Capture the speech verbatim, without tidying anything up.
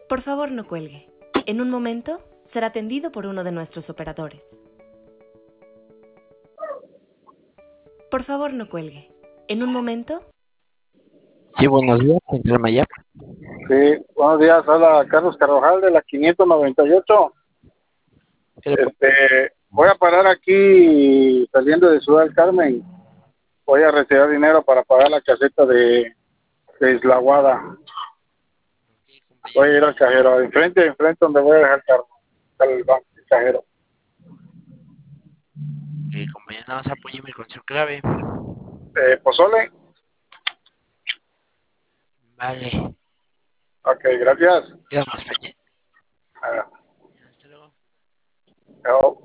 Por favor, no cuelgue. En un momento será atendido por uno de nuestros operadores. Por favor, no cuelgue. En un momento... Sí, buenos días, señor Mayap. Sí, buenos días, habla Carlos Carvajal de la quinientos noventa y ocho. Este, voy a parar aquí saliendo de Ciudad del Carmen. Voy a retirar dinero para pagar la caseta de, de Isla Guada. Voy a ir al cajero, enfrente, enfrente donde voy a dejar el carro, al banco, el cajero. Eh, compañero, nada más apóyeme con su clave. Eh, ¿Pozole? Vale. Ok, gracias. Quedamos pendientes. Ah, Hasta luego. chao.